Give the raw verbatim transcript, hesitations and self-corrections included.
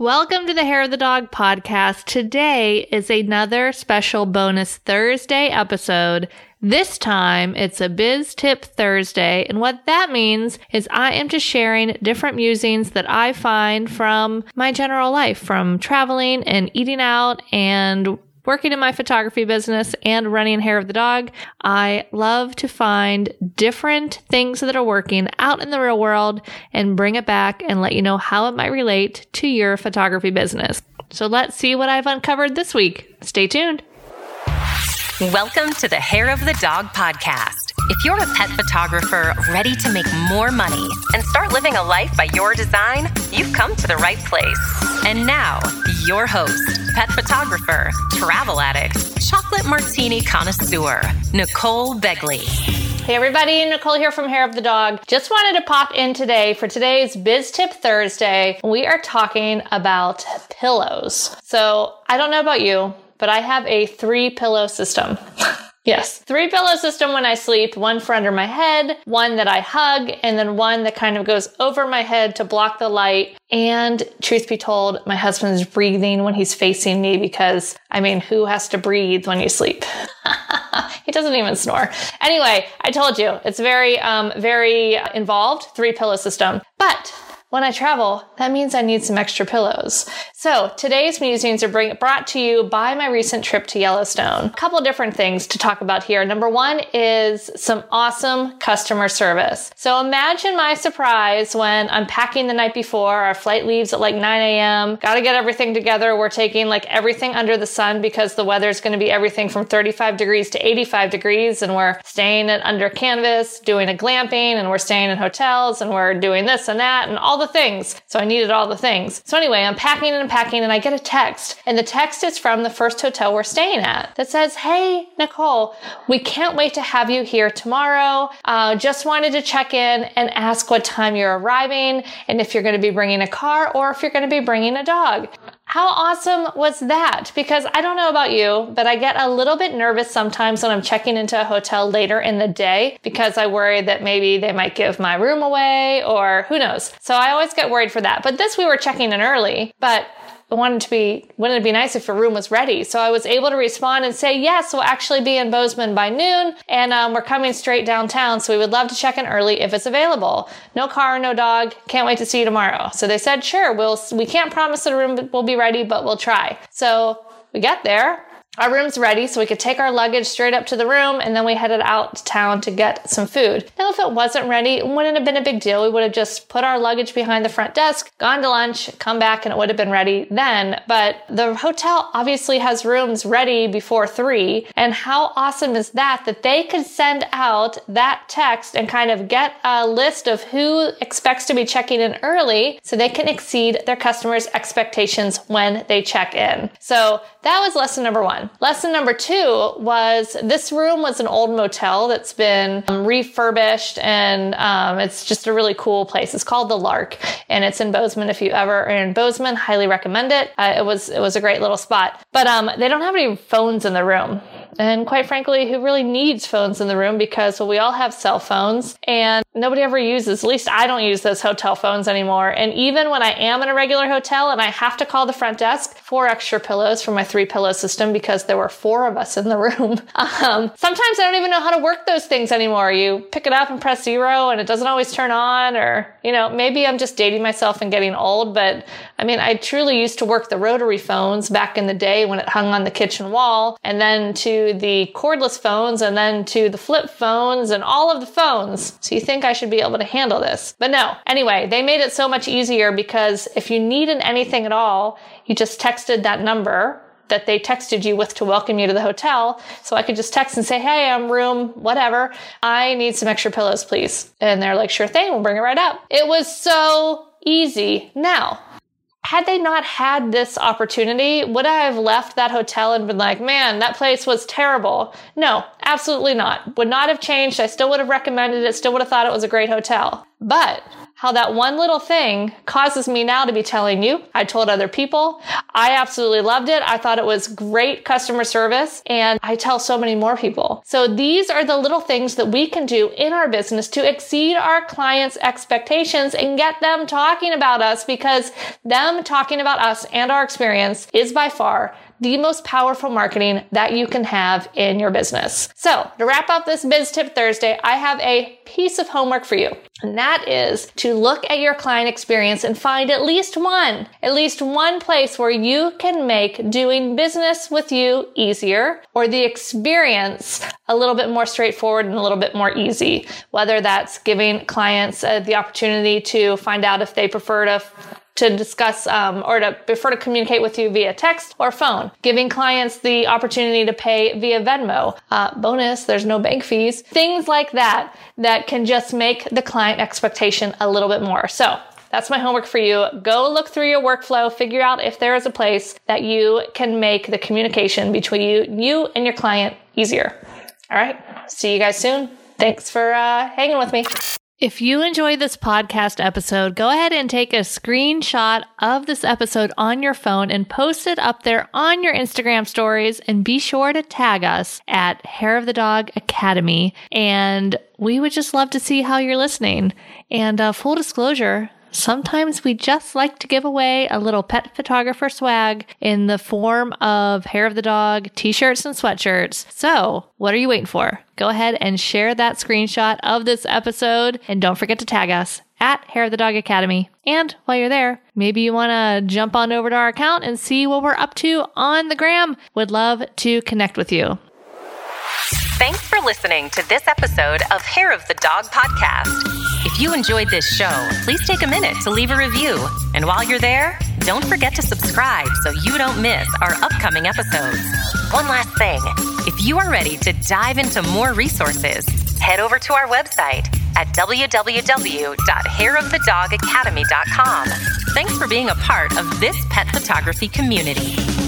Welcome to the Hair of the Dog podcast. Today is another special bonus Thursday episode. This time, it's a Biz Tip Thursday, and what that means is I am just sharing different musings that I find from my general life, from traveling and eating out and working in my photography business and running Hair of the Dog. I love to find different things that are working out in the real world and bring it back and let you know how it might relate to your photography business. So let's see what I've uncovered this week. Stay tuned. Welcome to the Hair of the Dog podcast. If you're a pet photographer ready to make more money and start living a life by your design, you've come to the right place. And now, your host, pet photographer, travel addict, chocolate martini connoisseur, Nicole Begley. Hey everybody, Nicole here from Hair of the Dog. Just wanted to pop in today for today's Biz Tip Thursday. We are talking about pillows. So I don't know about you, but I have a three pillow system. Yes, three pillow system when I sleep, one for under my head, one that I hug, and then one that kind of goes over my head to block the light. And truth be told, my husband is breathing when he's facing me because, I mean, who has to breathe when you sleep? He doesn't even snore. Anyway, I told you, it's very, um, very involved, three pillow system. But when I travel, that means I need some extra pillows. So today's musings are bring, brought to you by my recent trip to Yellowstone. A couple of different things to talk about here. Number one is some awesome customer service. So imagine my surprise when I'm packing the night before. Our flight leaves at like nine a.m. Got to get everything together. We're taking like everything under the sun because the weather is going to be everything from thirty-five degrees to eighty-five degrees. And we're staying at under canvas, doing a glamping, and we're staying in hotels, and we're doing this and that and all the things. So I needed all the things. So anyway, I'm packing and packing and I get a text, and the text is from the first hotel we're staying at that says, "Hey, Nicole, we can't wait to have you here tomorrow. Uh, just wanted to check in and ask what time you're arriving and if you're going to be bringing a car or if you're going to be bringing a dog." How awesome was that? Because I don't know about you, but I get a little bit nervous sometimes when I'm checking into a hotel later in the day because I worry that maybe they might give my room away or who knows. So I always get worried for that. But this, we were checking in early, but I wanted to be, wouldn't it be nice if your room was ready? So I was able to respond and say, yes, we'll actually be in Bozeman by noon, and um, we're coming straight downtown, so we would love to check in early if it's available. No car, no dog, can't wait to see you tomorrow. So they said, sure, we'll, we can't promise that the room will be ready, but we'll try. So we get there. Our room's ready, so we could take our luggage straight up to the room, and then we headed out to town to get some food. Now, if it wasn't ready, it wouldn't have been a big deal. We would have just put our luggage behind the front desk, gone to lunch, come back, and it would have been ready then. But the hotel obviously has rooms ready before three, and how awesome is that, that they could send out that text and kind of get a list of who expects to be checking in early so they can exceed their customers' expectations when they check in. So that was lesson number one. Lesson number two was this room was an old motel that's been um, refurbished, and um, it's just a really cool place. It's called The Lark, and it's in Bozeman. If you ever are in Bozeman, highly recommend it. Uh, it was it was a great little spot. But um, they don't have any phones in the room. And quite frankly, who really needs phones in the room? Because well, we all have cell phones and nobody ever uses, at least I don't use those hotel phones anymore. And even when I am in a regular hotel and I have to call the front desk, four extra pillows for my three pillow system because there were four of us in the room. Um, sometimes I don't even know how to work those things anymore. You pick it up and press zero and it doesn't always turn on, or, you know, maybe I'm just dating myself and getting old, but I mean, I truly used to work the rotary phones back in the day when it hung on the kitchen wall, and then to the cordless phones, and then to the flip phones and all of the phones. So you think I should be able to handle this, but no. Anyway, they made it so much easier because if you needed anything at all, you just texted that number that they texted you with to welcome you to the hotel. So I could just text and say, hey, I'm room, whatever. I need some extra pillows, please. And they're like, sure thing, we'll bring it right up. It was so easy. Now, had they not had this opportunity, would I have left that hotel and been like, man, that place was terrible? No, absolutely not. Would not have changed. I still would have recommended it, still would have thought it was a great hotel. But how that one little thing causes me now to be telling you. I told other people. I absolutely loved it. I thought it was great customer service, and I tell so many more people. So these are the little things that we can do in our business to exceed our clients' expectations and get them talking about us, because them talking about us and our experience is by far the most powerful marketing that you can have in your business. So to wrap up this Biz Tip Thursday, I have a piece of homework for you. And that is to look at your client experience and find at least one, at least one place where you can make doing business with you easier, or the experience a little bit more straightforward and a little bit more easy. Whether that's giving clients uh, the opportunity to find out if they prefer to to discuss um, or to prefer to communicate with you via text or phone, giving clients the opportunity to pay via Venmo. Uh, bonus, there's no bank fees. Things like that that can just make the client expectation a little bit more. So that's my homework for you. Go look through your workflow, figure out if there is a place that you can make the communication between you, you and your client easier. All right. See you guys soon. Thanks for uh, hanging with me. If you enjoyed this podcast episode, go ahead and take a screenshot of this episode on your phone and post it up there on your Instagram stories, and be sure to tag us at Hair of the Dog Academy. And we would just love to see how you're listening. And uh, full disclosure, sometimes we just like to give away a little pet photographer swag in the form of Hair of the Dog t-shirts and sweatshirts. So what are you waiting for? Go ahead and share that screenshot of this episode, and don't forget to tag us at Hair of the Dog Academy. And while you're there, maybe you want to jump on over to our account and see what we're up to on the gram. Would love to connect with you. Thanks for listening to this episode of Hair of the Dog Podcast. If you enjoyed this show, please take a minute to leave a review. And while you're there, don't forget to subscribe so you don't miss our upcoming episodes. One last thing, if you are ready to dive into more resources, head over to our website at w w w dot hair of the dog academy dot com. Thanks for being a part of this pet photography community.